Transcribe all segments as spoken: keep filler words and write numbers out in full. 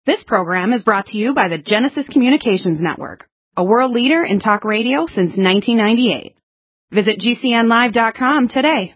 This program is brought to you by the Genesis Communications Network, a world leader in talk radio since nineteen ninety-eight. Visit G C N live dot com today.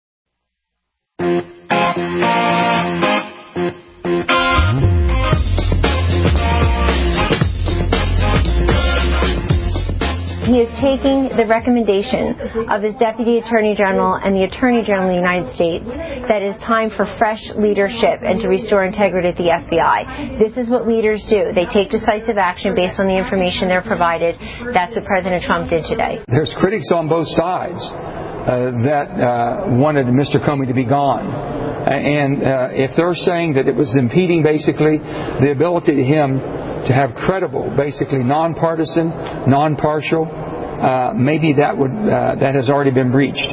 He is taking the recommendation of his Deputy Attorney General and the Attorney General of the United States that it is time for fresh leadership and to restore integrity at the F B I. This is what leaders do. They take decisive action based on the information they're provided. That's what President Trump did today. There's critics on both sides uh, that uh, wanted Mister Comey to be gone. And uh, if they're saying that it was impeding, basically, the ability to him to have credible, basically nonpartisan, non-partial, uh, maybe that would uh, that has already been breached.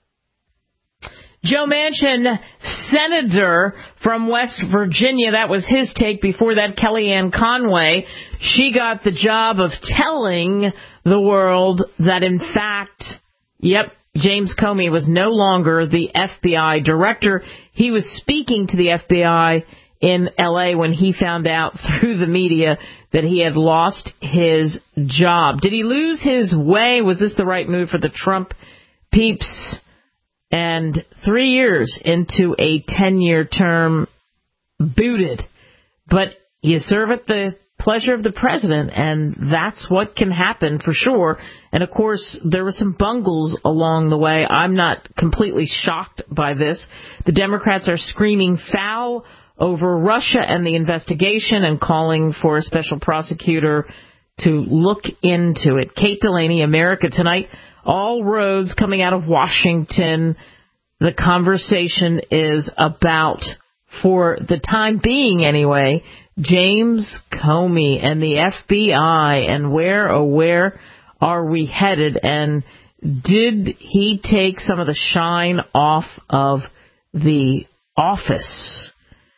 Joe Manchin, senator from West Virginia, that was his take. Before that, Kellyanne Conway, she got the job of telling the world that, in fact, yep, James Comey was no longer the F B I director. He was speaking to the F B I in L A when he found out through the media that he had lost his job. Did he lose his way? Was this the right move for the Trump peeps? And three years into a ten-year term, booted. But you serve at the pleasure of the president, and that's what can happen for sure. And, of course, there were some bungles along the way. I'm not completely shocked by this. The Democrats are screaming foul over Russia and the investigation and calling for a special prosecutor to look into it. Kate Delaney, America Tonight. All roads coming out of Washington. The conversation is about, for the time being anyway, James Comey and the F B I, and where, oh, where are we headed? And did he take some of the shine off of the office?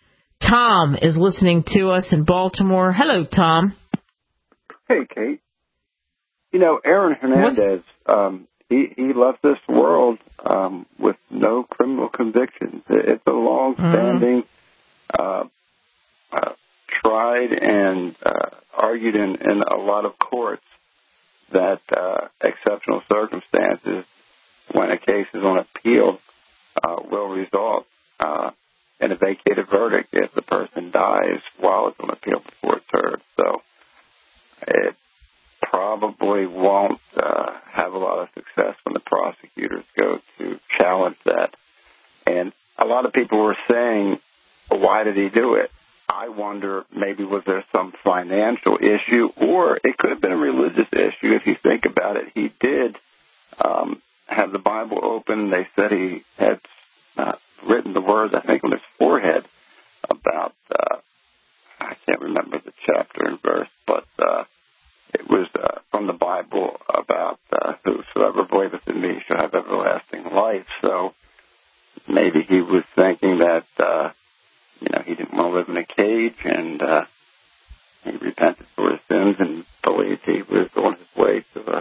Tom is listening to us in Baltimore. Hello, Tom. Hey, Kate. You know, Aaron Hernandez, um, he, he left this world um, with no criminal convictions. It's a long-standing, mm-hmm. uh, uh, tried and uh, argued in, in a lot of courts that uh, exceptional circumstances, when a case is on appeal, uh, will result uh, in a vacated verdict if the person dies while it's on appeal before it's heard. So it probably won't uh, have a lot of success when the prosecutors go to challenge that. And a lot of people were saying, why did he do it? I wonder, maybe was there some financial issue, or it could have been a religious issue. If you think about it, he did um, have the Bible open. They said he had uh, written the words, I think, on his forehead about, uh, I can't remember the chapter and verse, but uh, it was uh, from the Bible about uh, whosoever believeth in me shall have everlasting life. So maybe he was thinking that, uh, you know, he didn't want to live in a cage, and uh, he repented for his sins and believed he was on his way to, a,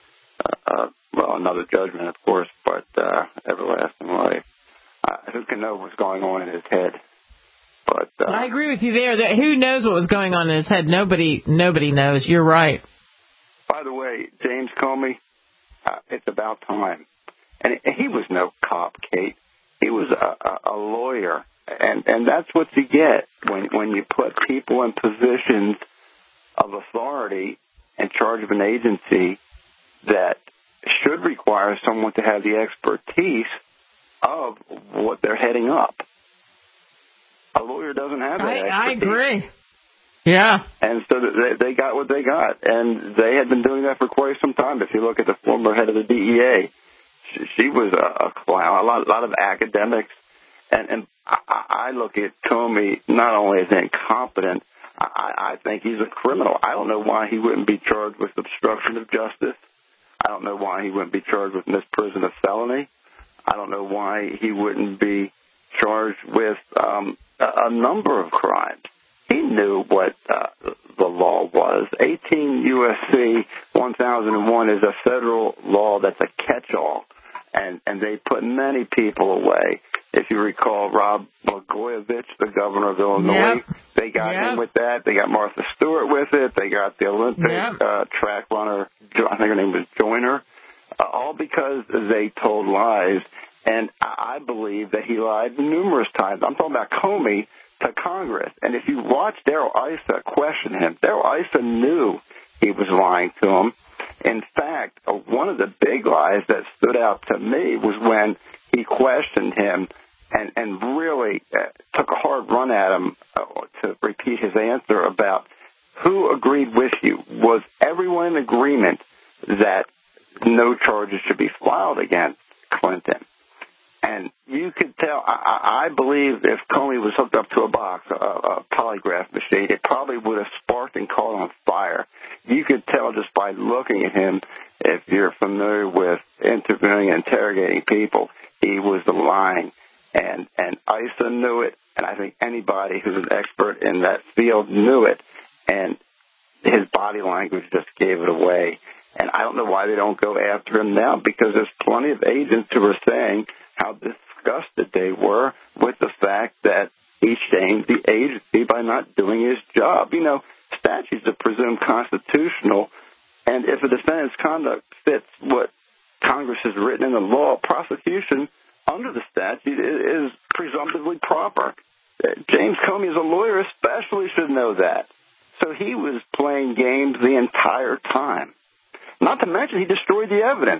a, a, well, another judgment, of course, but uh, everlasting life. Uh, who can know what's going on in his head? But uh, I agree with you there. That who knows what was going on in his head? Nobody, nobody knows. You're right. By the way, James Comey, uh, it's about time. And he was no cop, Kate. He was a, a, a lawyer, and and that's what you get when when you put people in positions of authority in charge of an agency that should require someone to have the expertise of what they're heading up. A lawyer doesn't have that I, I expertise. agree. Yeah. And so they, they got what they got, and they had been doing that for quite some time. If you look at the former head of the D E A, she, she was a, a clown. A lot, a lot of academics, and, and I, I look at Comey not only as incompetent, I, I think he's a criminal. I don't know why he wouldn't be charged with obstruction of justice. I don't know why he wouldn't be charged with misprision of felony. I don't know why he wouldn't be charged with um, a, a number of crimes. He knew what uh, the law was. eighteen U S C one thousand one is a federal law that's a catch-all, and, and they put many people away If you recall, Rob Blagojevich, the governor of Illinois, yep. they got yep. him with that. They got Martha Stewart with it. They got the Olympic yep. uh, track runner, I think her name was Joyner, uh, all because they told lies. And I believe that he lied numerous times. I'm talking about Comey to Congress. And if you watch Darrell Issa question him, Darrell Issa knew he was lying to him. In fact, uh, one of the big lies that stood out to me was when he questioned him and, and really uh, took a hard run at him uh, to repeat his answer about who agreed with you. Was everyone in agreement that no charges should be filed against Clinton? And you could tell, I, I believe if Comey was hooked up to a box, a, a polygraph machine, it probably would have sparked and caught on fire. You could tell just by looking at him, if you're familiar with interviewing and interrogating people, he was lying. And, and Issa knew it, and I think anybody who's an expert in that field knew it. And his body language just gave it away. And I don't know why they don't go after him now, because there's plenty of agents who are saying how disgusted they were with the fact that he shamed the agency by not doing his job. You know, statutes are presumed constitutional, and if a defendant's conduct fits what Congress has written in the law, prosecution under the statute is presumptively proper. James Comey, as a lawyer especially, should know that. So he was playing games the entire time. Not to mention he destroyed the evidence.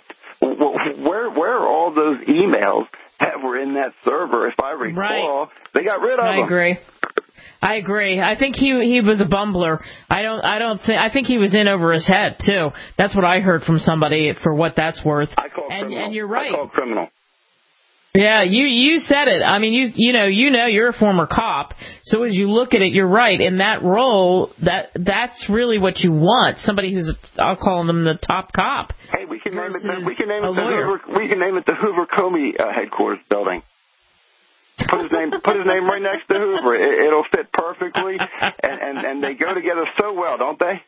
Where where are all those emails that were in that server? If I recall, right. they got rid of I them. I agree. I agree. I think he he was a bumbler. I don't I don't think I think he was in over his head too. That's what I heard from somebody, for what that's worth. I call and criminal. and you're right. I call criminal. Yeah, you you said it. I mean, you you know you know you're a former cop, so as you look at it, you're right. In that role, that that's really what you want. Somebody who's a, I'll call them the top cop. Hey, we can name it. The, we can name it a the lawyer. Hoover. We can name it the Hoover Comey uh, headquarters building. Put his name. Put his name right next to Hoover. It, it'll fit perfectly, and, and and they go together so well, don't they?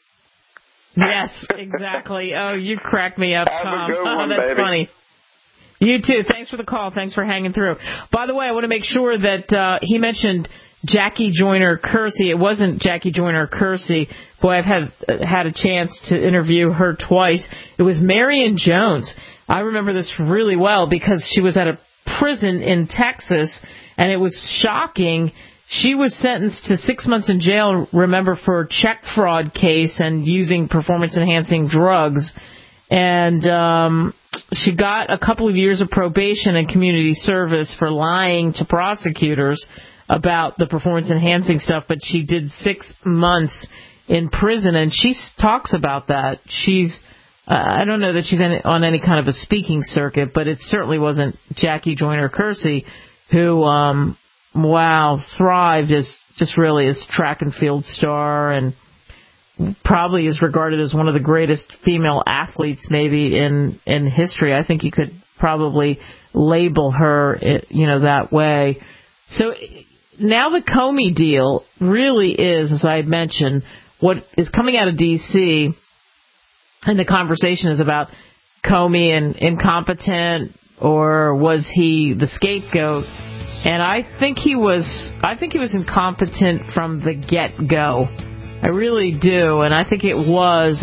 Yes, exactly. Oh, you cracked me up, Have Tom. A good Oh, one, that's baby. funny. You too. Thanks for the call. Thanks for hanging through. By the way, I want to make sure that uh, he mentioned Jackie Joyner Kersee. It wasn't Jackie Joyner Kersee. Boy, I've had uh, had a chance to interview her twice. It was Marion Jones. I remember this really well because she was at a prison in Texas, and it was shocking. She was sentenced to six months in jail, remember, for a check fraud case and using performance-enhancing drugs. And um, she got a couple of years of probation and community service for lying to prosecutors about the performance-enhancing stuff, but she did six months in prison, and she talks about that. She's, uh, I don't know that she's any, on any kind of a speaking circuit, but it certainly wasn't Jackie Joyner Kersee, who, um, wow, thrived as just really as track and field star, and probably is regarded as one of the greatest female athletes maybe in, in history. I think you could probably label her, you know, that way. So now the Comey deal really is, as I mentioned, what is coming out of D C, and the conversation is about Comey and incompetent, or was he the scapegoat? And I think he was, I think he was incompetent from the get-go. I really do, and I think it was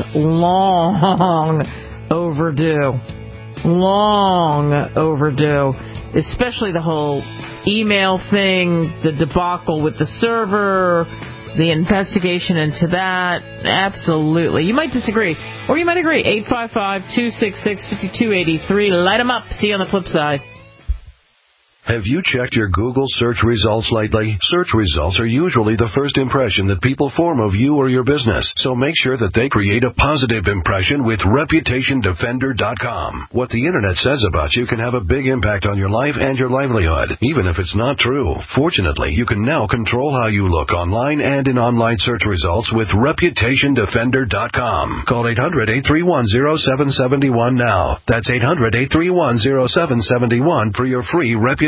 long overdue. Long overdue. Especially the whole email thing, the debacle with the server, the investigation into that. Absolutely. You might disagree, or you might agree. eight five five, two six six, five two eight three. Light them up. See you on the flip side. Have you checked your Google search results lately? Search results are usually the first impression that people form of you or your business, so make sure that they create a positive impression with reputation defender dot com. What the Internet says about you can have a big impact on your life and your livelihood, even if it's not true. Fortunately, you can now control how you look online and in online search results with reputation defender dot com. Call eight hundred, eight three one, zero seven seven one now. That's eight hundred, eight three one, zero seven seven one for your free Reputation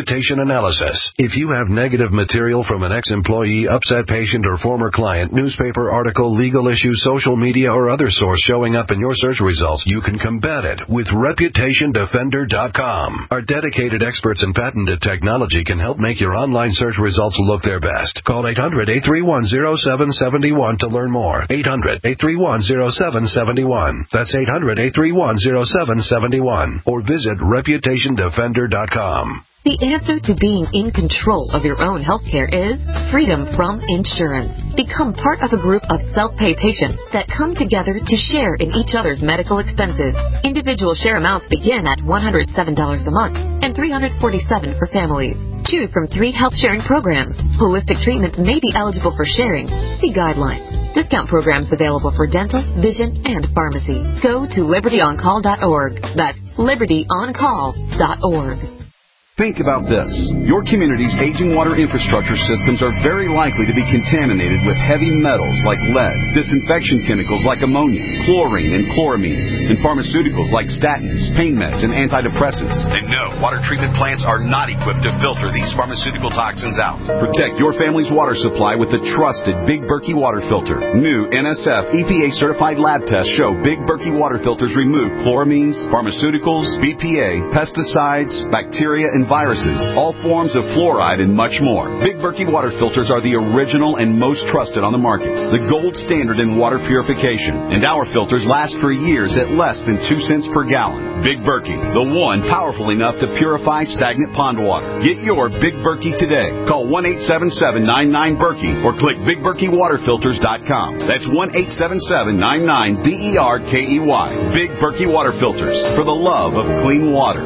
reputation analysis. If you have negative material from an ex-employee, upset patient, or former client, newspaper article, legal issue, social media, or other source showing up in your search results, you can combat it with reputation defender dot com. Our dedicated experts in patented technology can help make your online search results look their best. Call eight hundred, eight three one, zero seven seven one to learn more. eight hundred, eight three one, zero seven seven one. That's eight hundred, eight three one, zero seven seven one. Or visit reputation defender dot com. The answer to being in control of your own health care is freedom from insurance. Become part of a group of self-pay patients that come together to share in each other's medical expenses. Individual share amounts begin at one hundred seven dollars a month and three hundred forty-seven dollars for families. Choose from three health sharing programs. Holistic treatments may be eligible for sharing. See guidelines. Discount programs available for dental, vision, and pharmacy. Go to liberty on call dot org. That's liberty on call dot org. Think about this. Your community's aging water infrastructure systems are very likely to be contaminated with heavy metals like lead, disinfection chemicals like ammonia, chlorine and chloramines, and pharmaceuticals like statins, pain meds, and antidepressants. And no, water treatment plants are not equipped to filter these pharmaceutical toxins out. Protect your family's water supply with the trusted Big Berkey water filter. New N S F E P A-certified lab tests show Big Berkey water filters remove chloramines, pharmaceuticals, B P A, pesticides, bacteria, and viruses, all forms of fluoride, and much more. Big Berkey water filters are the original and most trusted on the market, the gold standard in water purification, and our filters last for years at less than two cents per gallon. Big Berkey, the one powerful enough to purify stagnant pond water. Get your Big Berkey today. Call one eight seven seven, nine nine, Berkey or click big berkey water filters dot com. That's one eight seven seven, nine nine, B E R K E Y. Big Berkey water filters, for the love of clean water.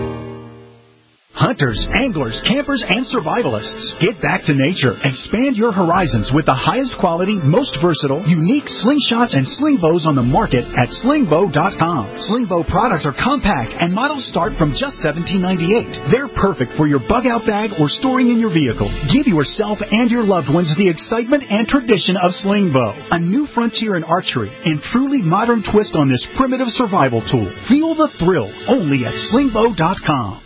Hunters, anglers, campers, and survivalists. Get back to nature. Expand your horizons with the highest quality, most versatile, unique slingshots and sling bows on the market at sling bow dot com. Sling bow products are compact and models start from just seventeen ninety-eight. They're perfect for your bug out bag or storing in your vehicle. Give yourself and your loved ones the excitement and tradition of sling bow. A new frontier in archery and truly modern twist on this primitive survival tool. Feel the thrill only at sling bow dot com.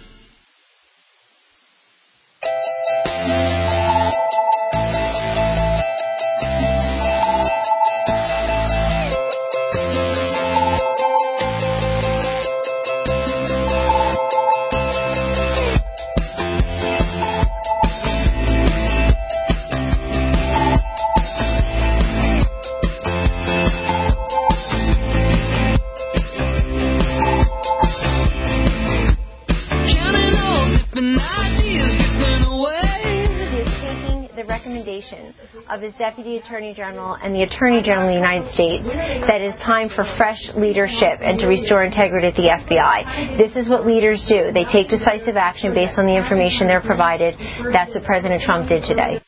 Of his Deputy Attorney General and the Attorney General of the United States that it is time for fresh leadership and to restore integrity at the F B I. This is what leaders do. They take decisive action based on the information they're provided. That's what President Trump did today.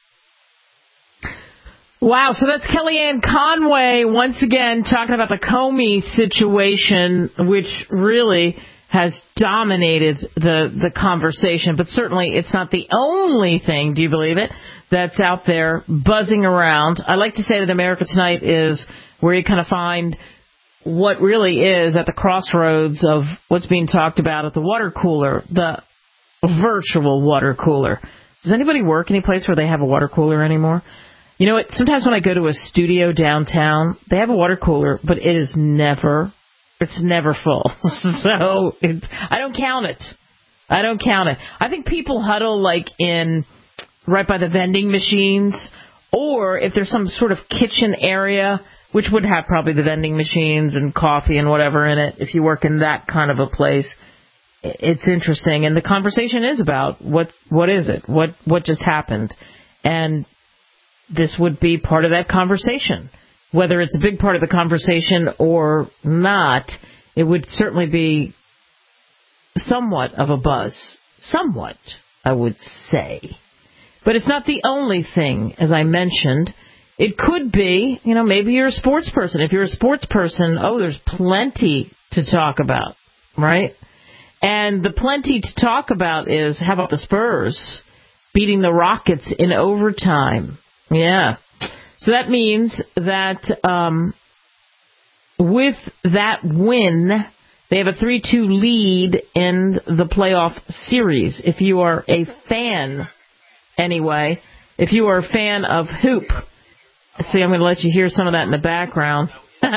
Wow, so that's Kellyanne Conway once again talking about the Comey situation, which really has dominated the, the conversation. But certainly it's not the only thing, do you believe it, that's out there buzzing around. I like to say that America Tonight is where you kind of find what really is at the crossroads of what's being talked about at the water cooler, the virtual water cooler. Does anybody work any place where they have a water cooler anymore? You know what? Sometimes when I go to a studio downtown, they have a water cooler, but it is never, it's never full. So it's, I don't count it. I don't count it. I think people huddle like in right by the vending machines, or if there's some sort of kitchen area, which would have probably the vending machines and coffee and whatever in it, if you work in that kind of a place. It's interesting. And the conversation is about what, what is it? What, what just happened? And this would be part of that conversation. Whether it's a big part of the conversation or not, it would certainly be somewhat of a buzz. Somewhat, I would say. But it's not the only thing, as I mentioned. It could be, you know, maybe you're a sports person. If you're a sports person, oh, there's plenty to talk about, right? And the plenty to talk about is, how about the Spurs beating the Rockets in overtime? Yeah. So that means that um, with that win, They have a three two lead in the playoff series. If you are a fan, anyway, if you are a fan of hoop, see, I'm going to let you hear some of that in the background.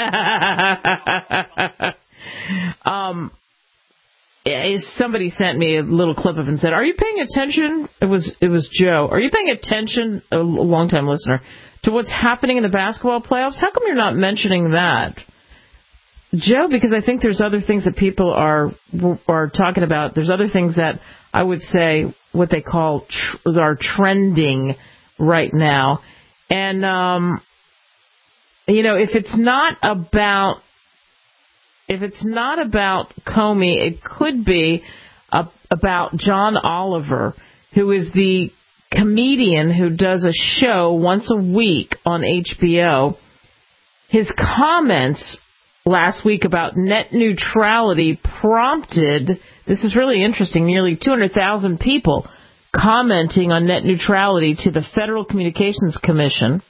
um, somebody sent me a little clip of it and said, "Are you paying attention?" It was it was Joe. "Are you paying attention?" A longtime listener, to what's happening in the basketball playoffs. How come you're not mentioning that, Joe? Because I think there's other things that people are are talking about. There's other things that I would say what they call tr- are trending right now, and um, you know, if it's not about if it's not about Comey, it could be a, about John Oliver, who is the comedian who does a show once a week on H B O. His comments last week about net neutrality prompted, this is really interesting, nearly two hundred thousand people commenting on net neutrality to the Federal Communications Commission.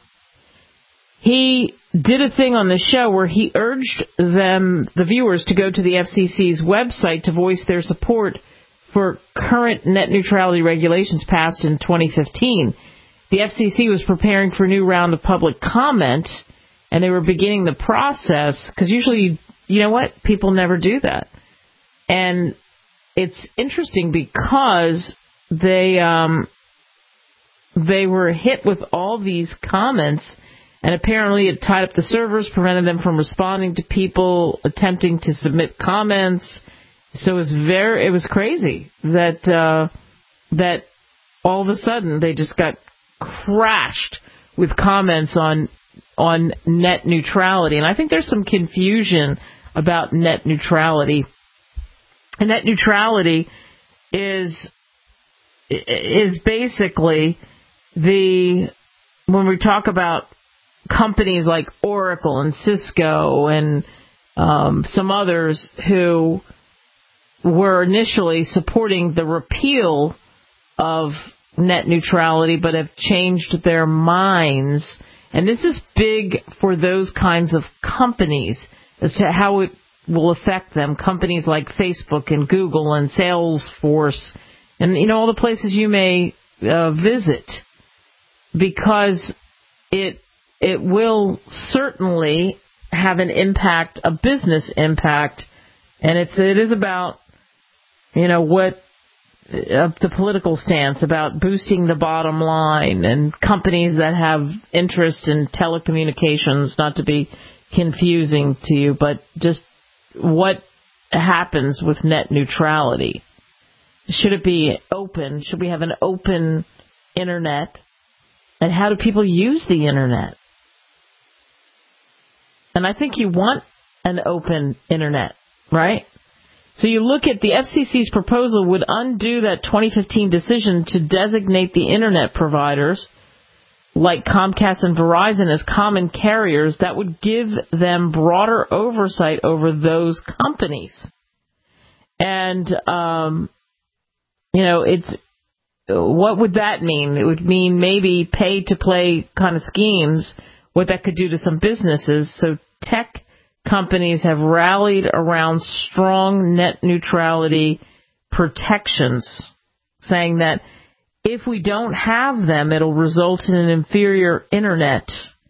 He did a thing on the show where he urged them, the viewers, to go to the F C C's website to voice their support for current net neutrality regulations passed in twenty fifteen. The F C C was preparing for a new round of public comment, and they were beginning the process, because usually, you know what, people never do that. And it's interesting because they um, they were hit with all these comments, and apparently it tied up the servers, prevented them from responding to people attempting to submit comments. So it was very, it was crazy that uh, that all of a sudden they just got crashed with comments on on net neutrality. And I think there's some confusion about net neutrality. And net neutrality is is basically the, when we talk about companies like Oracle and Cisco and um, some others who were initially supporting the repeal of net neutrality but have changed their minds. And this is big for those kinds of companies as to how it will affect them. Companies like Facebook and Google and Salesforce and, you know, all the places you may uh, visit, because it it will certainly have an impact, a business impact, and it's it is about, you know, what uh, the political stance about boosting the bottom line, and companies that have interest in telecommunications, not to be confusing to you, but just what happens with net neutrality. Should it be open? Should we have an open internet? And how do people use the internet? And I think you want an open internet, right? So you look at the F C C's proposal would undo that twenty fifteen decision to designate the internet providers like Comcast and Verizon as common carriers. That would give them broader oversight over those companies. And, um, you know, it's, what would that mean? It would mean maybe pay-to-play kind of schemes, what that could do to some businesses. So tech companies have rallied around strong net neutrality protections, saying that if we don't have them, it'll result in an inferior internet.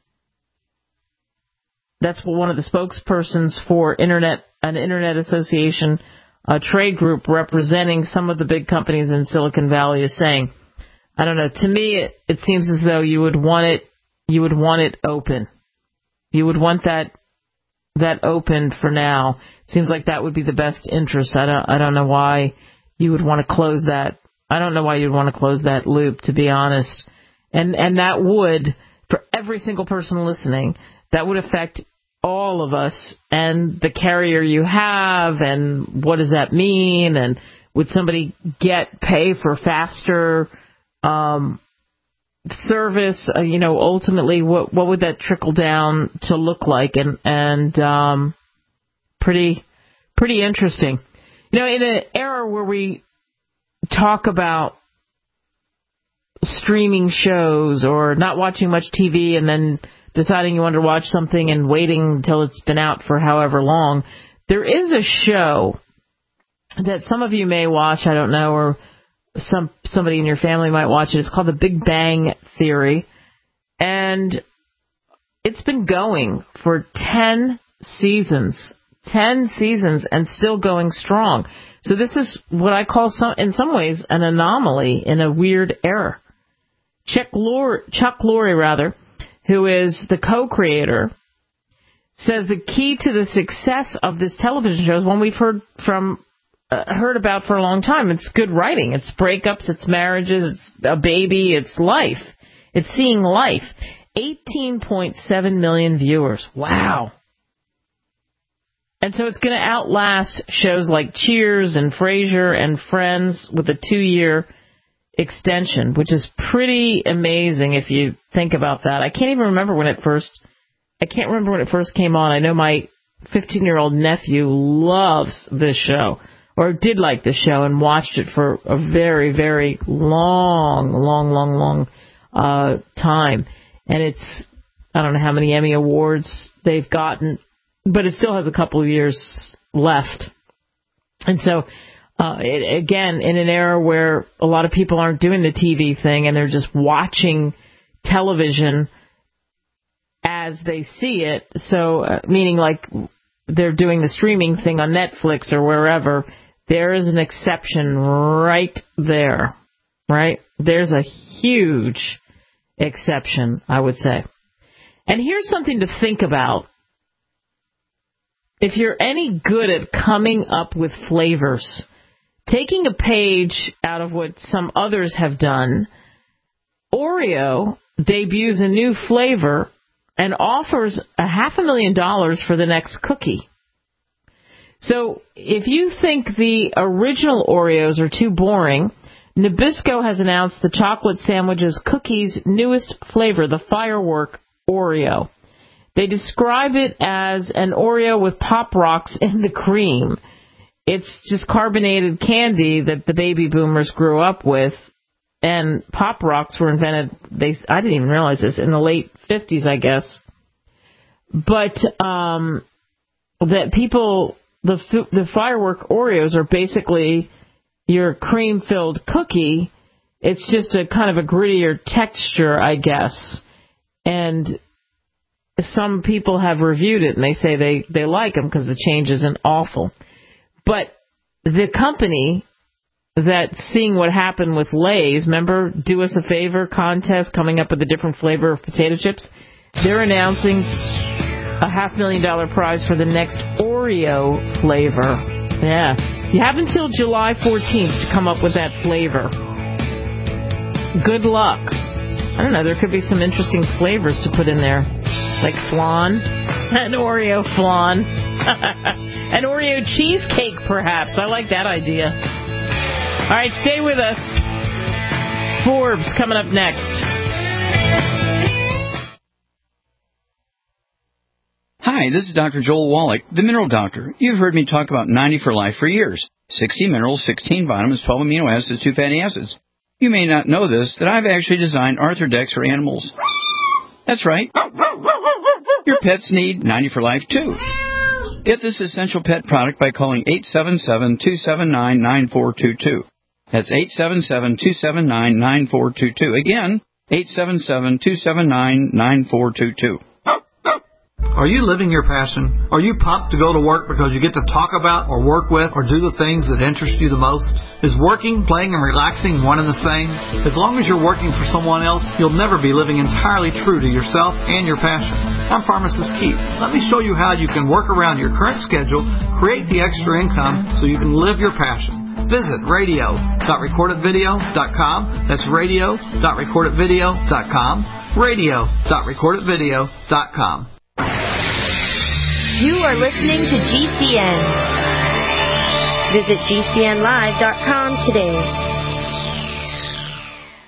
That's what one of the spokespersons for Internet, an Internet Association, a trade group representing some of the big companies in Silicon Valley, is saying. I don't know. To me, it, it seems as though you would want it, you would want it open. You would want that that open for now. It seems like that would be the best interest. I don't I don't know why you would want to close that. I don't know why you'd want to close that loop, to be honest. And and that would, for every single person listening, that would affect all of us and the carrier you have, and what does that mean, and would somebody get pay for faster um, service? Uh, you know, ultimately, what what would that trickle down to look like? And and um, pretty pretty interesting. You know, in an era where we talk about streaming shows or not watching much T V and then deciding you want to watch something and waiting until it's been out for however long, There is a show that some of you may watch, I don't know, or some somebody in your family might watch it. It's called The Big Bang Theory. And it's been going for ten seasons. ten seasons and still going strong. So this is what I call, some, in some ways, an anomaly in a weird era. Chuck Lorre, Chuck Lorre, rather, who is the co-creator, says the key to the success of this television show is one we've heard from uh, heard about for a long time. It's good writing. It's breakups. It's marriages. It's a baby. It's life. It's seeing life. eighteen point seven million viewers. Wow. And so it's going to outlast shows like Cheers and Frasier and Friends with a two-year extension, which is pretty amazing if you think about that. I can't even remember when it first, I can't remember when it first came on. I know my fifteen-year-old nephew loves this show, or did like this show, and watched it for a very, very long, long, long, long uh, time. And it's, I don't know how many Emmy Awards they've gotten, but it still has a couple of years left. And so, uh, it, again, in an era where a lot of people aren't doing the T V thing and they're just watching television as they see it, so uh, meaning like they're doing the streaming thing on Netflix or wherever, there is an exception right there, right? There's a huge exception, I would say. And here's something to think about. If you're any good at coming up with flavors, taking a page out of what some others have done, Oreo debuts a new flavor and offers a half a million dollars for the next cookie. So if you think the original Oreos are too boring, Nabisco has announced the chocolate sandwiches cookie's newest flavor, the Firework Oreo. They describe it as an Oreo with Pop Rocks in the cream. It's just carbonated candy that the baby boomers grew up with, and Pop Rocks were invented, they I didn't even realize this, in the late fifties, I guess. But um, that people, the the Firework Oreos are basically your cream-filled cookie. It's just a kind of a grittier texture, I guess. And some people have reviewed it, and they say they, they like them because the change isn't awful. But the company that's seeing what happened with Lay's, remember, Do Us a Favor contest coming up with a different flavor of potato chips? They're announcing a half million dollar prize for the next Oreo flavor. Yeah. You have until July fourteenth to come up with that flavor. Good luck. I don't know, there could be some interesting flavors to put in there. Like flan, an Oreo flan, an Oreo cheesecake, perhaps. I like that idea. All right, stay with us. Forbes coming up next. Hi, this is Doctor Joel Wallach, the Mineral Doctor. You've heard me talk about ninety for Life for years. sixty minerals, sixteen vitamins, twelve amino acids, two fatty acids. You may not know this, that I've actually designed Arthrodex for animals. That's right. Your pets need ninety for Life, too. Get this essential pet product by calling eight seven seven, two seven nine, nine four two two. That's eight seven seven, two seven nine, nine four two two. Again, eight seven seven, two seven nine, nine four two two. Are you living your passion? Are you pumped to go to work because you get to talk about or work with or do the things that interest you the most? Is working, playing, and relaxing one and the same? As long as you're working for someone else, you'll never be living entirely true to yourself and your passion. I'm Pharmacist Keith. Let me show you how you can work around your current schedule, create the extra income so you can live your passion. Visit radio dot record it video dot com. That's radio dot record it video dot com. radio dot record it video dot com. You are listening to G C N. Visit G C N live dot com today.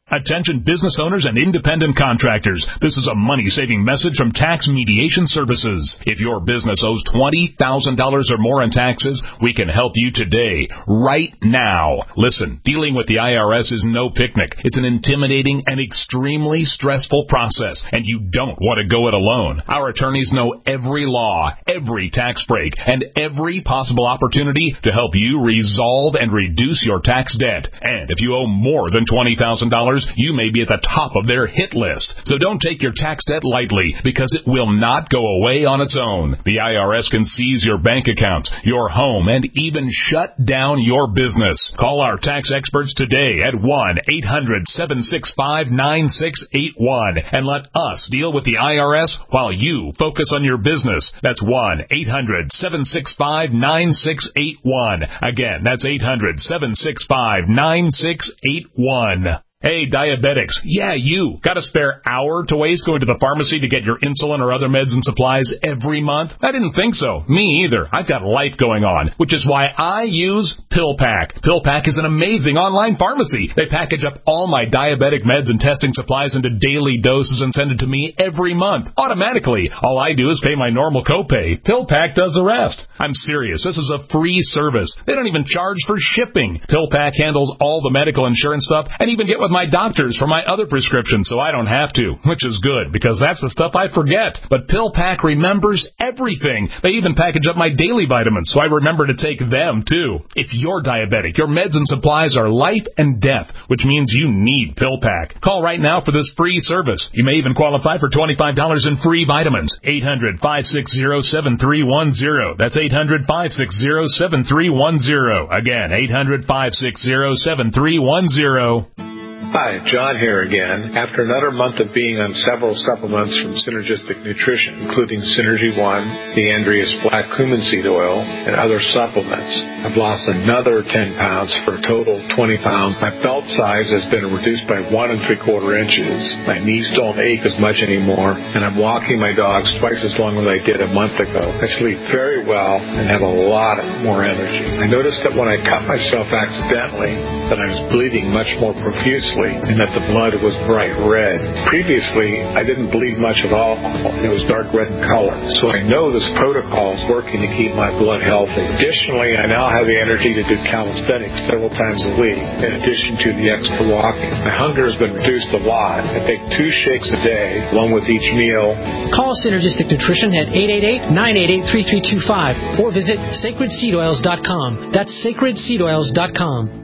Attention business owners and independent contractors. This is a money-saving message from Tax Mediation Services. If your business owes twenty thousand dollars or more in taxes, we can help you today, right now. Listen, dealing with the I R S is no picnic. It's an intimidating and extremely stressful process, and you don't want to go it alone. Our attorneys know every law, every tax break, and every possible opportunity to help you resolve and reduce your tax debt. And if you owe more than twenty thousand dollars, you may be at the top of their hit list. So don't take your tax debt lightly, because it will not go away on its own. The I R S can seize your bank accounts, your home, and even shut down your business. Call our tax experts today at one eight hundred seven six five nine six eight one and let us deal with the I R S while you focus on your business. That's one eight hundred seven six five nine six eight one. Again, that's eight hundred seven six five nine six eight one. Hey, diabetics. Yeah, you. Got a spare hour to waste going to the pharmacy to get your insulin or other meds and supplies every month? I didn't think so. Me either. I've got life going on, which is why I use PillPack. PillPack is an amazing online pharmacy. They package up all my diabetic meds and testing supplies into daily doses and send it to me every month, automatically. All I do is pay my normal copay. PillPack does the rest. I'm serious. This is a free service. They don't even charge for shipping. PillPack handles all the medical insurance stuff and even get with my doctors for my other prescriptions, so I don't have to, which is good, because that's the stuff I forget. But PillPack remembers everything. They even package up my daily vitamins, so I remember to take them, too. If you're diabetic, your meds and supplies are life and death, which means you need PillPack. Call right now for this free service. You may even qualify for twenty-five dollars in free vitamins. eight hundred five six zero seven three one zero. That's eight hundred five six zero seven three one zero. Again, eight hundred five six zero seven three one zero. Hi, John here again. After another month of being on several supplements from Synergistic Nutrition, including Synergy One, the Andreas Black Cumin Seed Oil, and other supplements, I've lost another ten pounds for a total of twenty pounds. My belt size has been reduced by one and three quarter inches. My knees don't ache as much anymore, and I'm walking my dogs twice as long as I did a month ago. I sleep very well and have a lot more energy. I noticed that when I cut myself accidentally, that I was bleeding much more profusely, and that the blood was bright red. Previously, I didn't bleed much at all. It was dark red in color. So I know this protocol is working to keep my blood healthy. Additionally, I now have the energy to do calisthenics several times a week, in addition to the extra walking. My hunger has been reduced a lot. I take two shakes a day, along with each meal. Call Synergistic Nutrition at eight eight eight, nine eight eight, three three two five or visit sacred seed oils dot com. That's sacred seed oils dot com.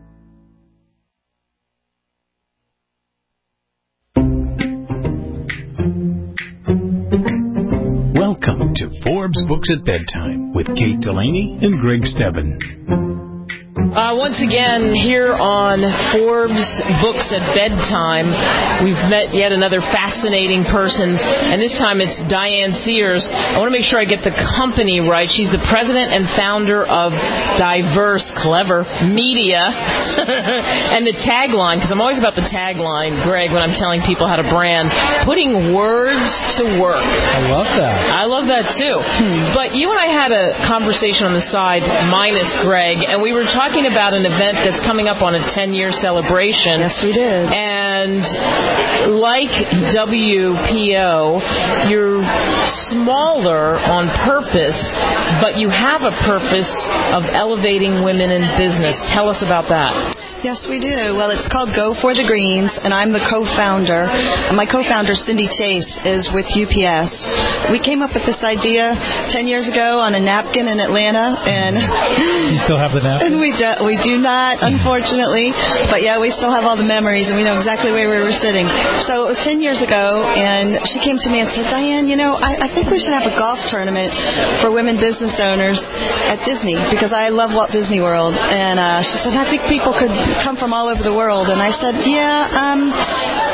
Welcome to Forbes Books at Bedtime with Kate Delaney and Greg Stebbin. Uh, once again, here on Forbes Books at Bedtime, we've met yet another fascinating person, and this time it's Diane Sears. I want to make sure I get the company right. She's the president and founder of Diverse Clever Media. And the tagline, because I'm always about the tagline, Greg, when I'm telling people how to brand, putting words to work. I love that. I love that, too. Hmm. But you and I had a conversation on the side, minus Greg, and we were talking about an event that's coming up on a ten-year celebration. Yes, we did. And like W P O, you're smaller on purpose, but you have a purpose of elevating women in business. Tell us about that. Yes, we do. Well, it's called Go for the Greens, and I'm the co-founder. My co-founder, Cindy Chase, is with U P S. We came up with this idea ten years ago on a napkin in Atlanta, and you still have the napkin? And we do, we do not, unfortunately, but yeah, we still have all the memories, and we know exactly where we were sitting. So it was ten years ago, and she came to me and said, Diane, you know, I, I think we should have a golf tournament for women business owners at Disney, because I love Walt Disney World. And uh, she said, I think people could come from all over the world. And I said, yeah, um,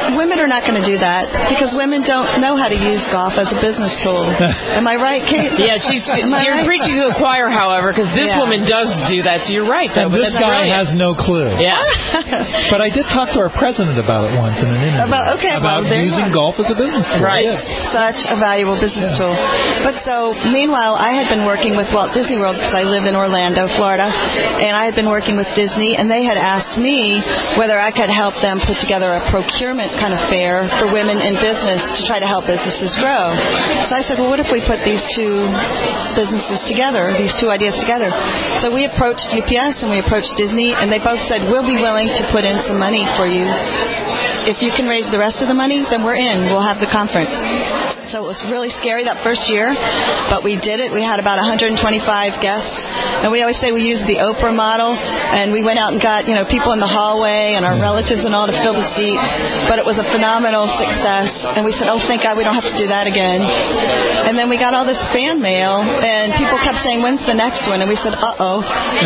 women are not going to do that because women don't know how to use golf as a business tool. Am I right, Kate? Yeah, she's. You're right? preaching to the choir, however, because this Yeah. woman does do that. So you're right, though. And but this that's guy brilliant. has no clue. Yeah. But I did talk to our president about it once in an interview. About, okay, about well, there you using are. golf as a business tool. Right. Yeah. Such a valuable business tool. But so, meanwhile, I had been working with Walt Disney World because I live in Orlando, Florida, and I had been working with Disney, and they had asked me whether I could help them put together a procurement kind of fair for women in business to try to help businesses grow. So I said, well, what if we put these two businesses together, these two ideas together? So we approached U P S and we approached Disney, and they both said, we'll be willing to put in some money for you. If you can raise the rest of the money, then we're in. We'll have the conference. So it was really scary that first year, but we did it. We had about one hundred twenty-five guests, and we always say we used the Oprah model, and we went out and got, you know, people in the hallway and our relatives and all to fill the seats, but it was a phenomenal success, and we said, oh, thank God we don't have to do that again. And then we got all this fan mail, and people kept saying, when's the next one? And we said, uh-oh.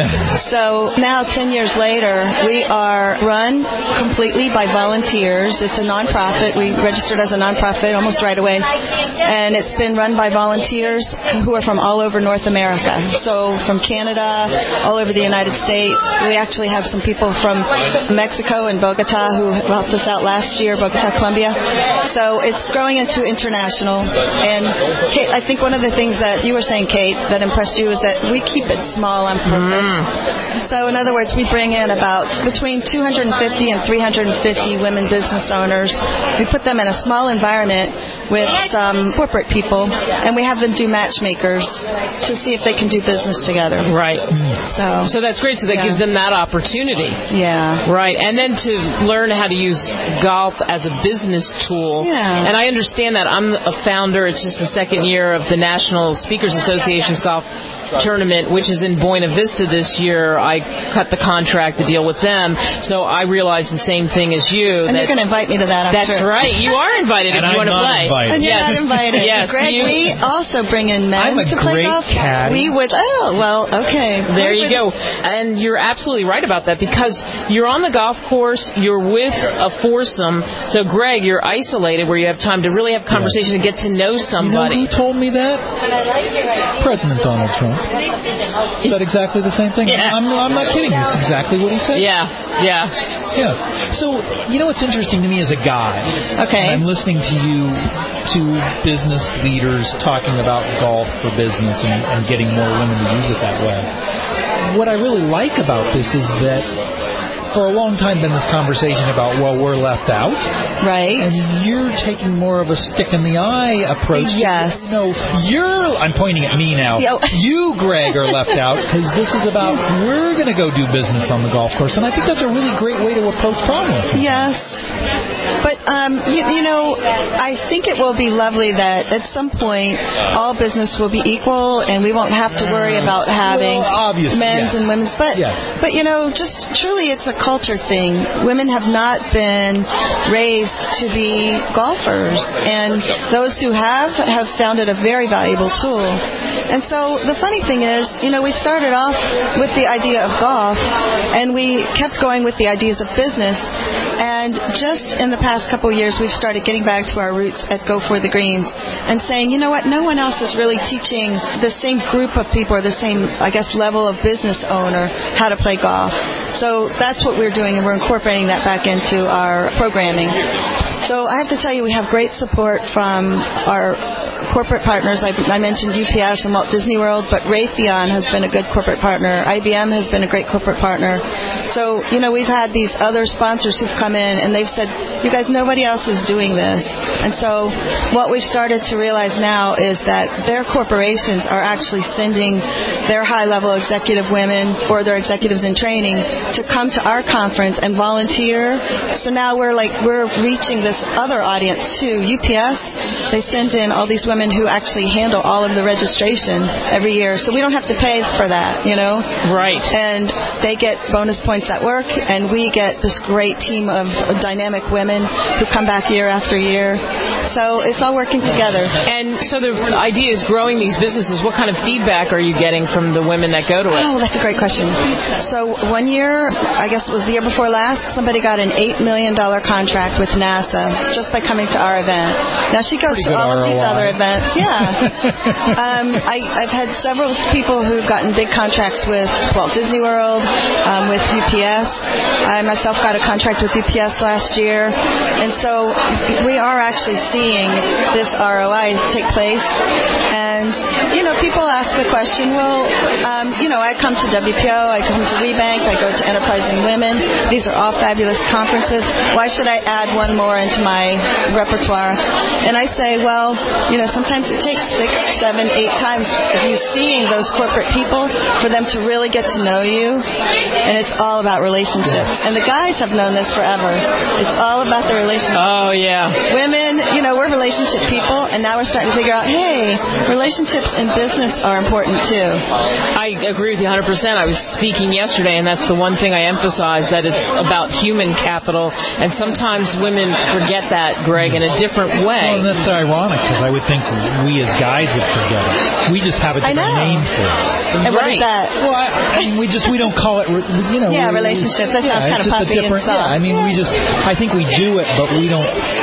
So now, ten years later, we are run completely by volunteers. It's a nonprofit. We registered as a nonprofit almost right away. And it's been run by volunteers who are from all over North America. So from Canada, all over the United States. We actually have some people from Mexico and Bogota who helped us out last year, Bogota, Colombia. So it's growing into international. And Kate, I think one of the things that you were saying, Kate, that impressed you is that we keep it small on purpose. Mm. So in other words, we bring in about between two hundred fifty and three hundred fifty women business owners. We put them in a small environment with some corporate people, and we have them do matchmakers to see if they can do business together. Right. So, so that's great. So that yeah. gives them that opportunity. Yeah. Right. And then to learn how to use golf as a business tool. Yeah. And I understand that. I'm a founder. It's just the second year of the National Speakers Association's golf tournament, which is in Buena Vista this year. I cut the contract, the deal with them, so I realized the same thing as you. And that, you're going to invite me to that, I'm That's sure. right. You are invited if And you I'm want to not play. Invited. And you're yes. not invited. Yes. Greg, you, we also bring in men I'm a to play great golf. caddy. We would, oh, well, okay. There you go. And you're absolutely right about that because you're on the golf course, you're with a foursome, so Greg, you're isolated where you have time to really have conversation and get to know somebody. You know who told me that? President Donald Trump. Said exactly the same thing. Yeah. I'm, I'm not kidding. It's exactly what he said. Yeah, yeah. Yeah. So, you know what's interesting to me as a guy? Okay. I'm listening to you, to business leaders talking about golf for business and, and getting more women to use it that way. What I really like about this is that for a long time been this conversation about, well, we're left out. Right. And you're taking more of a stick in the eye approach. Yes. No, you're, I'm pointing at me now. Yo. You, Greg, are left out because this is about, we're going to go do business on the golf course. And I think that's a really great way to approach problems. Yes. But, um, you, you know, I think it will be lovely that at some point all business will be equal and we won't have to worry about having well, obviously, men's yes. and women's. But, yes. but, you know, just truly it's a culture thing. Women have not been raised to be golfers. And those who have, have found it a very valuable tool. And so the funny thing is, you know, we started off with the idea of golf and we kept going with the ideas of business. And just in the past couple of years, we've started getting back to our roots at Go for the Greens and saying, you know what, no one else is really teaching the same group of people or the same, I guess, level of business owner how to play golf. So that's what we're doing, and we're incorporating that back into our programming. So I have to tell you, we have great support from our corporate partners. I, I mentioned U P S and Walt Disney World, but Raytheon has been a good corporate partner. I B M has been a great corporate partner. So, you know, we've had these other sponsors who've come in, and they've said, you guys, nobody else is doing this. And so what we've started to realize now is that their corporations are actually sending their high-level executive women or their executives in training to come to our conference and volunteer. So now we're like, we're reaching this other audience too. U P S, they send in all these women who actually handle all of the registration every year, so we don't have to pay for that, you know? Right. And they get bonus points at work, and we get this great team of dynamic women who come back year after year. So it's all working together. And so the idea is growing these businesses. What kind of feedback are you getting from the women that go to it? Oh, that's a great question. So one year, I guess it was the year before last, somebody got an eight million dollars contract with NASA just by coming to our event. Now, she goes to all of these other events. Yeah. um, I, I've had several people who've gotten big contracts with Walt Disney World, um, with U P S. I myself got a contract with U P S last year. And so we are actually seeing this R O I take place. And, you know, people ask the question, well, um, you know, I come to W P O, I come to WeBank, I go to Enterprising Women. These are all fabulous conferences. Why should I add one more into my repertoire? And I say, well, you know, sometimes it takes six, seven, eight times of you seeing those corporate people for them to really get to know you. And it's all about relationships. And the guys have known this forever. It's all about the relationships. Oh, yeah. Women, you know, we're relationship people, and now we're starting to figure out, hey, relationships in business are important too. I agree with you one hundred percent. I was speaking yesterday, and that's the one thing I emphasize, that it's about human capital, and sometimes women forget that, Greg, in a different way. Well, that's ironic, because I would think we as guys would forget it. We just have a different name for it. And what is that? Well, I, I mean, we just, we don't call it, you know. Yeah, relationships. That yeah, sounds kind of puffy and soft. Yeah, I mean, we just, I think we do it, but we don't,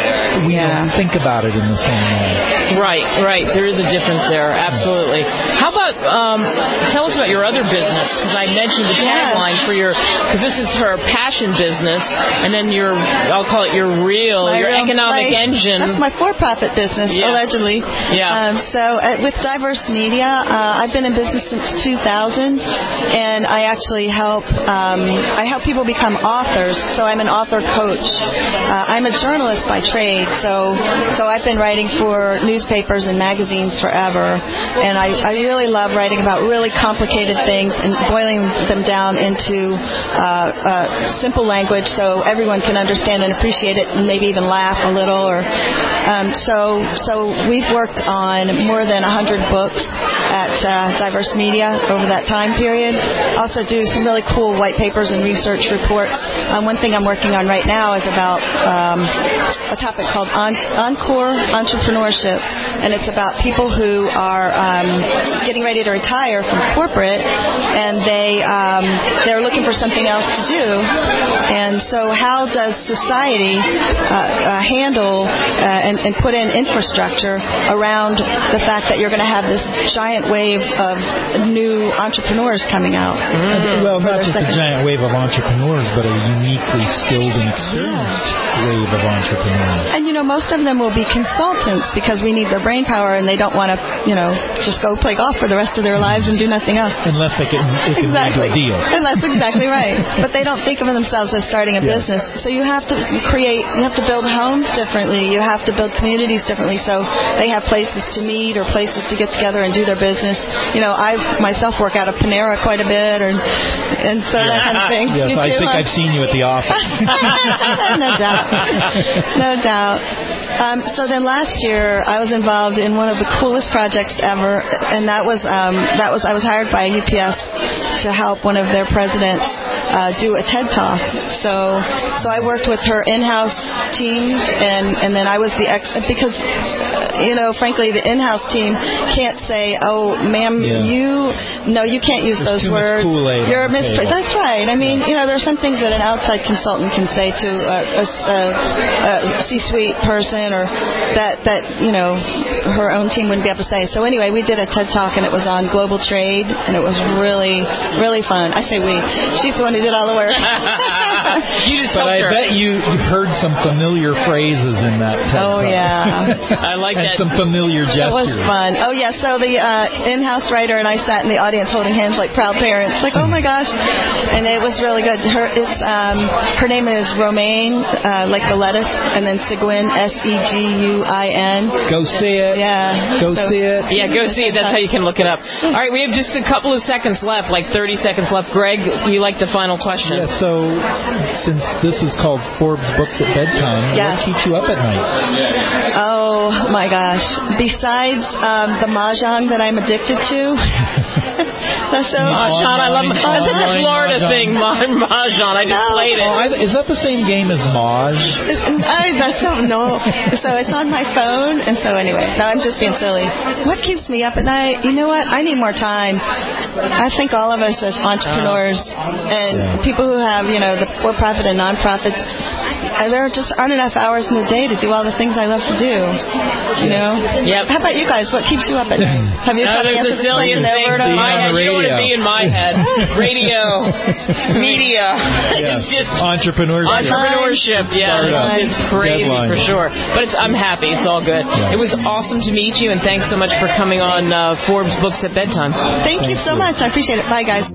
we yeah. don't think about it in the same way. Right, right. There is a difference there. Absolutely. How about, um, tell us about your other business, because I mentioned the tagline for your, because this is her passion business, and then your, I'll call it your real, my your real, economic my, engine. That's my for-profit business, yeah. allegedly. Yeah. Um, so uh, with Diverse Media, uh, I've been in business since two thousand, and I actually help, um, I help people become authors, so I'm an author coach. Uh, I'm a journalist by trade, so so I've been writing for newspapers and magazines forever, and I, I really love writing about really complicated things and boiling them down into uh, uh, simple language so everyone can understand and appreciate it and maybe even laugh a little. Or um, so so we've worked on more than one hundred books at uh, Diverse Media over that time period. Also do some really cool white papers and research reports. Um, one thing I'm working on right now is about um, a topic called en- Encore Entrepreneurship, and it's about people who are um, getting ready to retire from corporate, and they um, they're looking for something else to do. And so, how does society uh, uh, handle uh, and, and put in infrastructure around the fact that you're going to have this giant wave of new entrepreneurs coming out? Mm. Well, not just second. a giant wave of entrepreneurs, but a uniquely skilled and experienced yeah. wave of entrepreneurs. And you know, most of them will be consultants because we need their brain power, and they don't want to, you know, just go play golf for the rest of their lives and do nothing else. Unless they can, it can exactly. make a deal. And that's exactly right. But they don't think of themselves as starting a yes. business. So you have to create, you have to build homes differently. You have to build communities differently. So they have places to meet or places to get together and do their business. You know, I myself work out of Panera quite a bit, or and so that kind of thing. Yes, you I too, think huh? I've seen you at the office. No doubt. No doubt. Um, so then last year I was involved in one of the coolest projects ever, and that was um, that was I was hired by U P S to help one of their presidents uh, do a TED Talk. So so I worked with her in-house team, and, and then I was the ex because uh, you know, frankly, the in-house team can't say, oh, ma'am, yeah. you no, you can't use There's those too words. Much Kool-Aid You're a mis- That's right. I mean, you know, there are some things that an outside consultant can say to a, a, a, a C-suite person, or that, that, you know, her own team wouldn't be able to say. So anyway, we did a TED Talk, and it was on global trade, and it was really, really fun. I say we. She's the one who did all the work. You just but I her. bet you heard some familiar phrases in that TED Oh, Talk. yeah. I like and that. some familiar gestures. It was fun. Oh, yeah, so the uh, in-house writer and I sat in the audience holding hands like proud parents, like, oh, my gosh. And it was really good. Her it's um, her name is Romaine, uh, like the lettuce, and then Seguin, S E G U I N. Go see it. Yeah. Go so, see it. Yeah, go see it. That's how you can look it up. All right, we have just a couple of seconds left, like thirty seconds left. Greg, you like the final question? Yeah, so since this is called Forbes Books at Bedtime, yeah. what keeps you up at night? Oh, my gosh. Besides um, the mahjong that I'm addicted to. so, mahjong, I love mahjong. That's a Florida mahjong. thing, mahjong. I just no. played it. Oh, I, is that the same game as Maj? I that's don't know. So it's on my phone, and so anyway, no, I'm just being silly. What keeps me up at night? You know what? I need more time. I think all of us as entrepreneurs and yeah. people who have, you know, the for-profit and non-profits, there just aren't enough hours in the day to do all the things I love to do. You know? Yep. How about you guys? What keeps you up at night? Have you no, got the answer to this question over in my head? You don't want to be in my head. Radio, media. Yes. It's just entrepreneurship. Entrepreneurship, yeah. It's crazy Deadline. For sure. But it's, I'm happy. It's all good. Yeah. It was awesome to meet you, and thanks so much for coming on uh, Forbes Books at Bedtime. Thank you so much. I appreciate it. Bye, guys.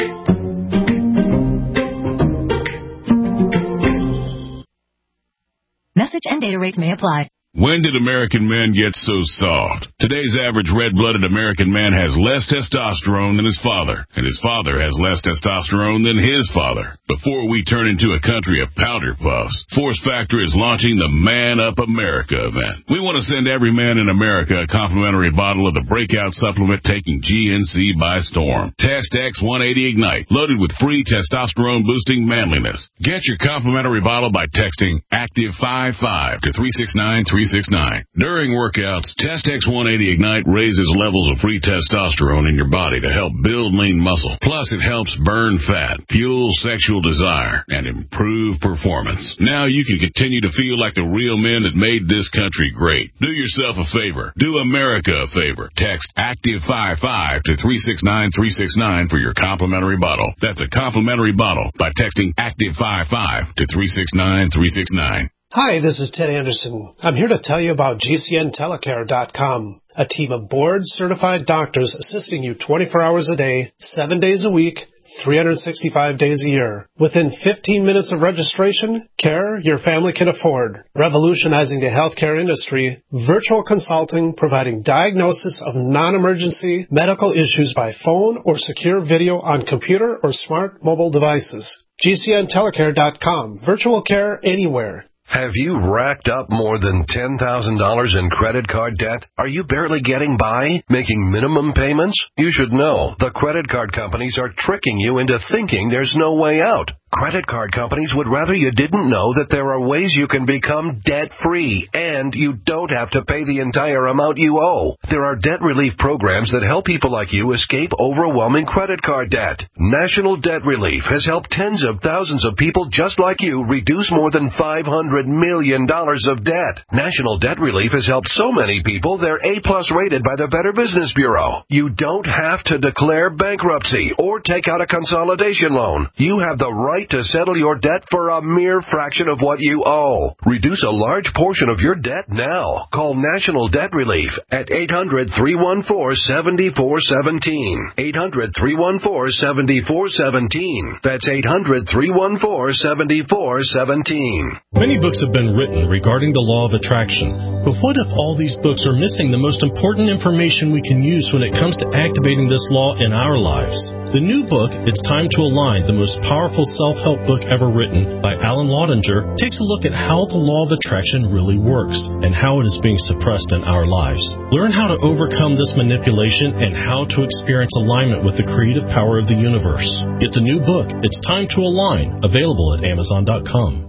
Message and data rates may apply. When did American men get so soft? Today's average red-blooded American man has less testosterone than his father, and his father has less testosterone than his father. Before we turn into a country of powder puffs, Force Factor is launching the Man Up America event. We want to send every man in America a complimentary bottle of the breakout supplement taking G N C by storm. Test X one eighty Ignite, loaded with free testosterone-boosting manliness. Get your complimentary bottle by texting Active fifty-five to three six nine three six nine. During workouts, Test X one eighty Ignite raises levels of free testosterone in your body to help build lean muscle. Plus, it helps burn fat, fuel sexual desire, and improve performance. Now you can continue to feel like the real men that made this country great. Do yourself a favor. Do America a favor. Text Active fifty-five to three six nine three six nine for your complimentary bottle. That's a complimentary bottle by texting Active fifty-five to three six nine three six nine. Hi, this is Ted Anderson. I'm here to tell you about G C N telecare dot com, a team of board-certified doctors assisting you twenty-four hours a day, seven days a week, three hundred sixty-five days a year. Within fifteen minutes of registration, care your family can afford. Revolutionizing the healthcare industry, virtual consulting providing diagnosis of non-emergency medical issues by phone or secure video on computer or smart mobile devices. G C N telecare dot com, virtual care anywhere. Have you racked up more than ten thousand dollars in credit card debt? Are you barely getting by, making minimum payments? You should know the credit card companies are tricking you into thinking there's no way out. Credit card companies would rather you didn't know that there are ways you can become debt-free, and you don't have to pay the entire amount you owe. There are debt relief programs that help people like you escape overwhelming credit card debt. National Debt Relief has helped tens of thousands of people just like you reduce more than five hundred million dollars of debt. National Debt Relief has helped so many people they're A-plus rated by the Better Business Bureau. You don't have to declare bankruptcy or take out a consolidation loan. You have the right to settle your debt for a mere fraction of what you owe. Reduce a large portion of your debt now. Call National Debt Relief at eight hundred, three one four, seven four one seven. eight hundred, three one four, seven four one seven. That's eight hundred, three one four, seven four one seven. Many books have been written regarding the law of attraction. But what if all these books are missing the most important information we can use when it comes to activating this law in our lives? The new book, It's Time to Align, the most powerful self-help book ever written by Alan Laudinger, takes a look at how the law of attraction really works and how it is being suppressed in our lives. Learn how to overcome this manipulation and how to experience alignment with the creative power of the universe. Get the new book, It's Time to Align, available at amazon dot com.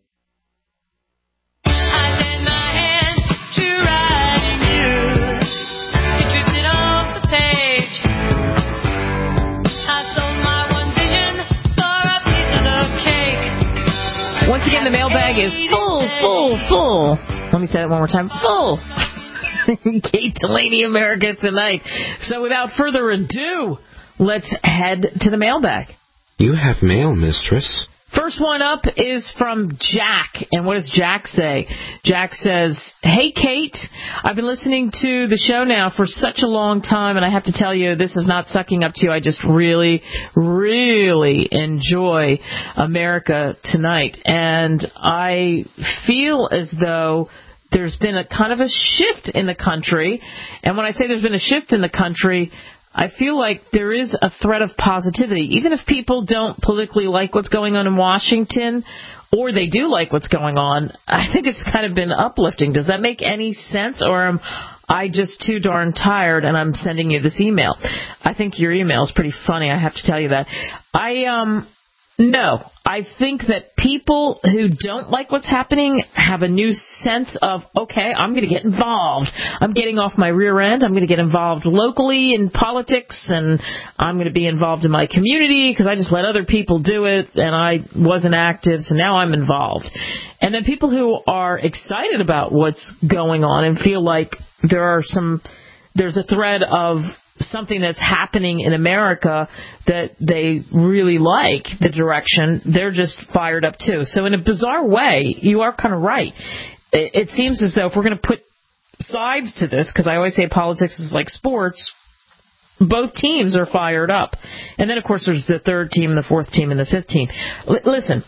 Once again, the mailbag is full, full, full. Let me say that one more time. Full. Kate Delaney, America Tonight. So without further ado, let's head to the mailbag. You have mail, mistress. First one up is from Jack. And what does Jack say? Jack says, "Hey, Kate, I've been listening to the show now for such a long time, and I have to tell you, this is not sucking up to you. I just really, really enjoy America Tonight. And I feel as though there's been a kind of a shift in the country. And when I say there's been a shift in the country, I feel like there is a threat of positivity. Even if people don't politically like what's going on in Washington, or they do like what's going on, I think it's kind of been uplifting. Does that make any sense, or am I just too darn tired and I'm sending you this email? I think your email is pretty funny, I have to tell you that. I, um, no, I think that people who don't like what's happening have a new sense of, okay, I'm going to get involved. I'm getting off my rear end. I'm going to get involved locally in politics, and I'm going to be involved in my community because I just let other people do it, and I wasn't active, so now I'm involved. And then people who are excited about what's going on and feel like there are some, there's a thread of something that's happening in America that they really like the direction, they're just fired up too. So in a bizarre way, you are kind of right. It, it seems as though if we're going to put sides to this, because I always say politics is like sports, both teams are fired up. And then, of course, there's the third team, the fourth team, and the fifth team. L- listen.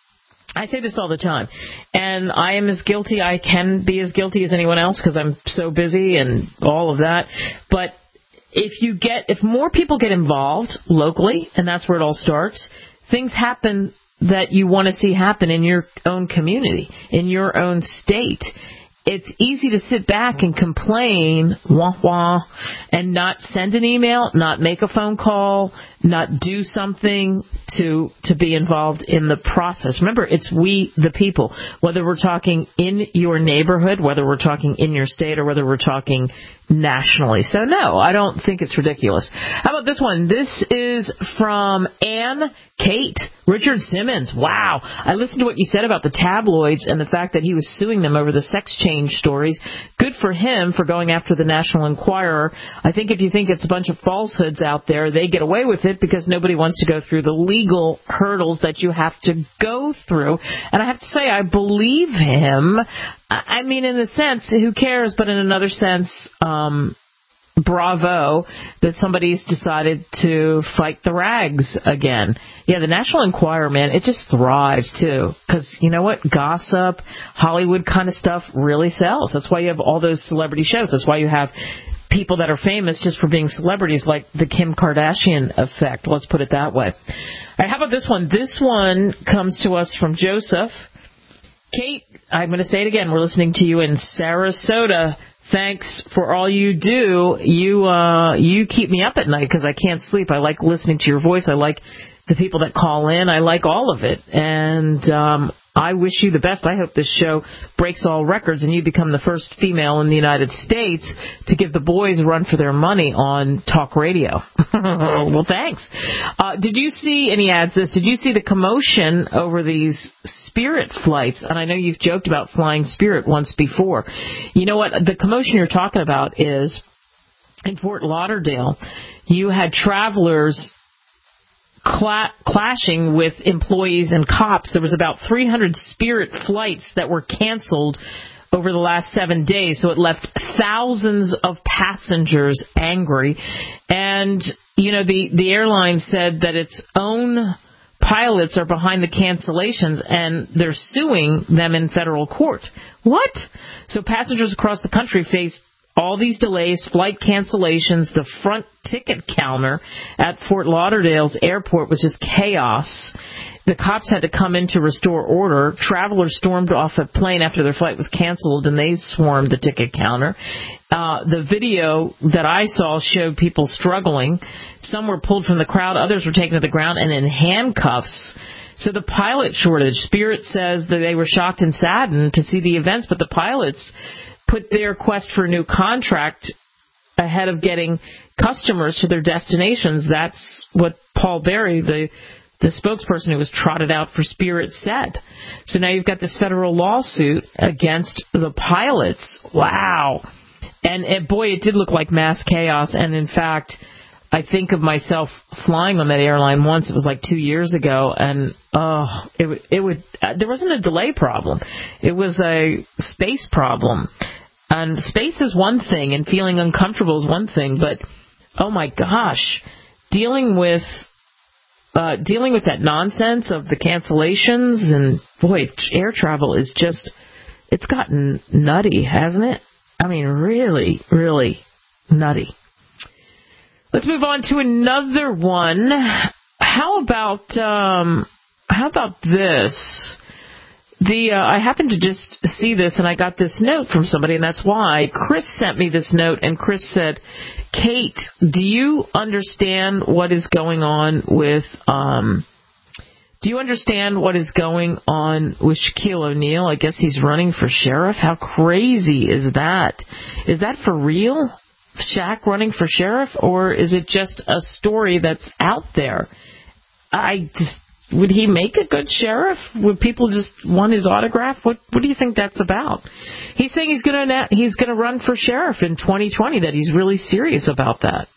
I say this all the time, and I am as guilty, I can be as guilty as anyone else because I'm so busy and all of that, but if you get, if more people get involved locally, and that's where it all starts, things happen that you want to see happen in your own community, in your own state. It's easy to sit back and complain, wah wah, and not send an email, not make a phone call, not do something to to be involved in the process. Remember, it's we, the people, whether we're talking in your neighborhood, whether we're talking in your state, or whether we're talking nationally. So, no, I don't think it's ridiculous. How about this one? This is from Ann Kate. Richard Simmons. Wow. I listened to what you said about the tabloids and the fact that he was suing them over the sex change stories. Good for him for going after the National Enquirer. I think if you think it's a bunch of falsehoods out there, they get away with it because nobody wants to go through the legal hurdles that you have to go through. And I have to say, I believe him. I mean, in a sense, who cares? But in another sense, um, bravo that somebody's decided to fight the rags again. Yeah, the National Enquirer, man, it just thrives, too. Because, you know what? Gossip, Hollywood kind of stuff really sells. That's why you have all those celebrity shows. That's why you have people that are famous just for being celebrities, like the Kim Kardashian effect. Let's put it that way. All right, how about this one? This one comes to us from Joseph. Kate, I'm going to say it again. We're listening to you in Sarasota. Thanks for all you do. You uh, you keep me up at night because I can't sleep. I like listening to your voice. I like the people that call in. I like all of it. And um, I wish you the best. I hope this show breaks all records and you become the first female in the United States to give the boys a run for their money on talk radio. Well, thanks. Uh, did you see, and he adds this, did you see the commotion over these Spirit flights? And I know you've joked about flying Spirit once before. You know what? The commotion you're talking about is in Fort Lauderdale. You had travelers Cla- clashing with employees and cops. There was about three hundred Spirit flights that were canceled over the last seven days, so it left thousands of passengers angry. And, you know, the, the airline said that its own pilots are behind the cancellations, and they're suing them in federal court. What? So passengers across the country faced all these delays, flight cancellations. The front ticket counter at Fort Lauderdale's airport was just chaos. The cops had to come in to restore order. Travelers stormed off a plane after their flight was canceled, and they swarmed the ticket counter. Uh, the video that I saw showed people struggling. Some were pulled from the crowd. Others were taken to the ground and in handcuffs. So the pilot shortage, Spirit says that they were shocked and saddened to see the events, but the pilots put their quest for a new contract ahead of getting customers to their destinations. That's what Paul Berry, the the spokesperson who was trotted out for Spirit, said. So now you've got this federal lawsuit against the pilots. Wow. And, and boy, it did look like mass chaos. And in fact, I think of myself flying on that airline once. It was like two years ago, and oh, it it would. Uh, there wasn't a delay problem. It was a space problem. And space is one thing, and feeling uncomfortable is one thing. But oh my gosh, dealing with uh, dealing with that nonsense of the cancellations, and boy, air travel is just, it's gotten nutty, hasn't it? I mean, really, really nutty. Let's move on to another one. How about um, how about this? The uh, I happened to just see this, and I got this note from somebody, and that's why Chris sent me this note. And Chris said, "Kate, do you understand what is going on with? Um, do you understand what is going on with Shaquille O'Neal? I guess he's running for sheriff. How crazy is that? Is that for real? Shaq running for sheriff, or is it just a story that's out there? I just." Would he make a good sheriff? Would people just want his autograph? What What do you think that's about? He's saying he's going to he's going to run for sheriff in twenty twenty. That he's really serious about that.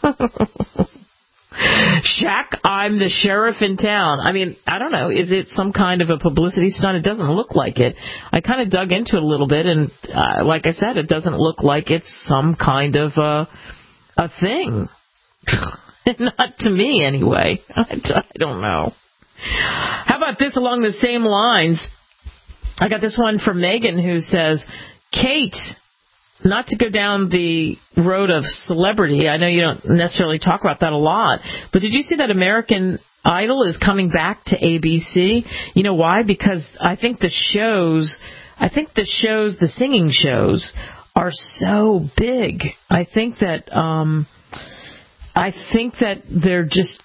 Shaq, I'm the sheriff in town. I mean, I don't know. Is it some kind of a publicity stunt? It doesn't look like it. I kind of dug into it a little bit, and uh, like I said, it doesn't look like it's some kind of a a thing. Not to me, anyway. I, I don't know. How about this along the same lines? I got this one from Megan who says, Kate, not to go down the road of celebrity, I know you don't necessarily talk about that a lot, but did you see that American Idol is coming back to A B C? You know why? Because I think the shows, I think the shows, the singing shows are so big. I think that, um, I think that they're just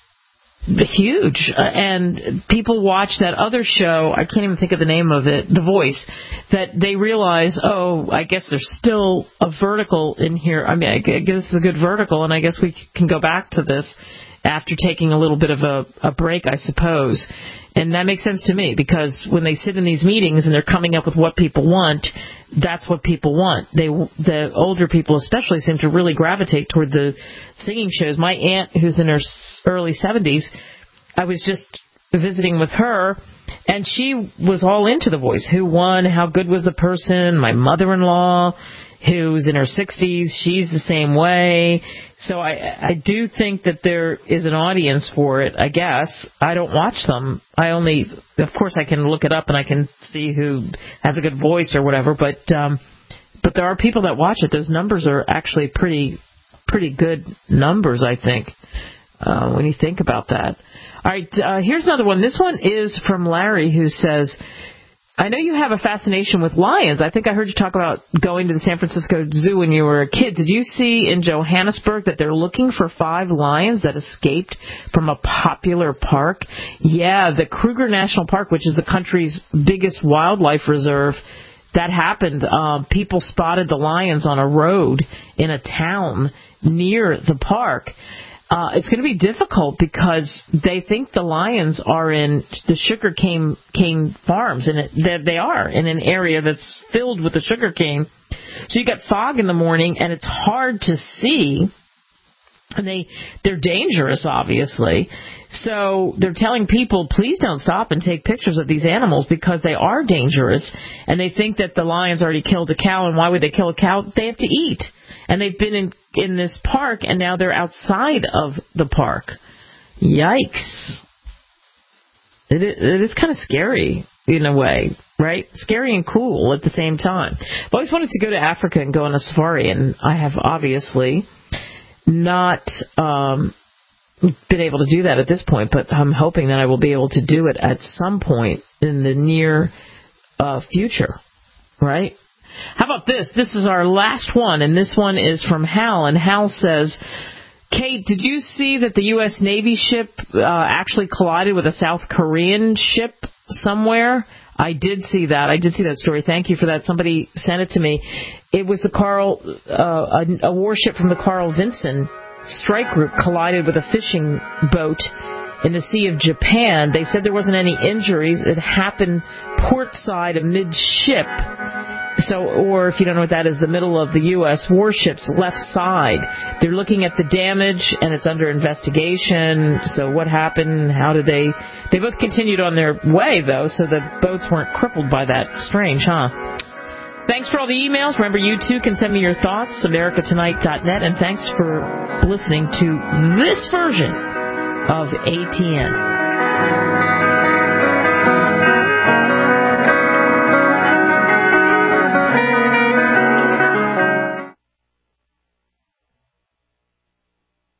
huge, uh, and people watch that other show, I can't even think of the name of it, The Voice, that they realize, oh, I guess there's still a vertical in here. I mean, I guess it's a good vertical, and I guess we can go back to this after taking a little bit of a, a break, I suppose. And that makes sense to me, because when they sit in these meetings and they're coming up with what people want, that's what people want. They, the older people especially, seem to really gravitate toward the singing shows. My aunt, who's in her early seventies, I was just visiting with her, and she was all into The Voice. Who won? How good was the person? My mother-in-law, who's in her sixties, she's the same way. So I, I do think that there is an audience for it, I guess. I don't watch them. I only, of course, I can look it up and I can see who has a good voice or whatever, but um, but there are people that watch it. Those numbers are actually pretty pretty good numbers, I think, uh, when you think about that. All right, uh, here's another one. This one is from Larry, who says, I know you have a fascination with lions. I think I heard you talk about going to the San Francisco Zoo when you were a kid. Did you see in Johannesburg that they're looking for five lions that escaped from a popular park? Yeah, the Kruger National Park, which is the country's biggest wildlife reserve, that happened. Um, people spotted the lions on a road in a town near the park. Uh, it's going to be difficult because they think the lions are in the sugar cane, cane farms, and it, they are in an area that's filled with the sugar cane. So you got fog in the morning, and it's hard to see, and they they're dangerous, obviously. So they're telling people, please don't stop and take pictures of these animals because they are dangerous, and they think that the lions already killed a cow, and why would they kill a cow? They have to eat. And they've been in, in this park, and now they're outside of the park. Yikes. It, it is kind of scary in a way, right? Scary and cool at the same time. I've always wanted to go to Africa and go on a safari, and I have obviously not um, been able to do that at this point, but I'm hoping that I will be able to do it at some point in the near uh, future, right? How about this? This is our last one, and this one is from Hal, and Hal says, Kate, did you see that the U S Navy ship uh, actually collided with a South Korean ship somewhere? I did see that. I did see that story. Thank you for that. Somebody sent it to me. It was the Carl, uh, a, a warship from the Carl Vinson strike group collided with a fishing boat in the Sea of Japan. They said there wasn't any injuries. It happened port side amidship. So, or if you don't know what that is, the middle of the U S warship's left side. They're looking at the damage, and it's under investigation. So what happened? How did they... They both continued on their way, though, so the boats weren't crippled by that. Strange, huh? Thanks for all the emails. Remember, you too can send me your thoughts, america tonight dot net, and thanks for listening to this version of A T N.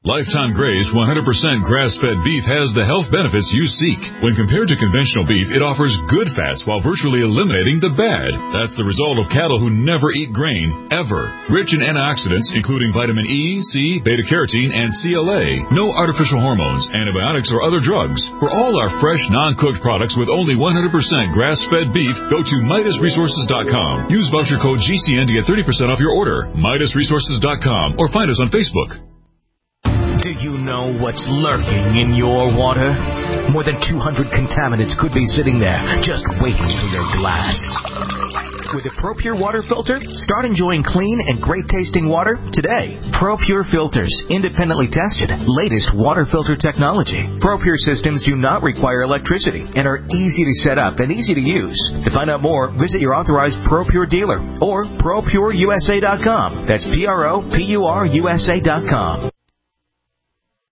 Lifetime Graze one hundred percent grass-fed beef has the health benefits you seek. When compared to conventional beef, it offers good fats while virtually eliminating the bad. That's the result of cattle who never eat grain, ever. Rich in antioxidants, including vitamin E, C, beta-carotene, and C L A. No artificial hormones, antibiotics, or other drugs. For all our fresh, non-cooked products with only one hundred percent grass-fed beef, go to Midas Resources dot com. Use voucher code G C N to get thirty percent off your order. Midas Resources dot com or find us on Facebook. Do you know what's lurking in your water? More than two hundred contaminants could be sitting there, just waiting for your glass. With a ProPure water filter, start enjoying clean and great-tasting water today. ProPure filters, independently tested, latest water filter technology. ProPure systems do not require electricity and are easy to set up and easy to use. To find out more, visit your authorized ProPure dealer or Pro Pure U S A dot com. That's P R O P U R U S A dot com.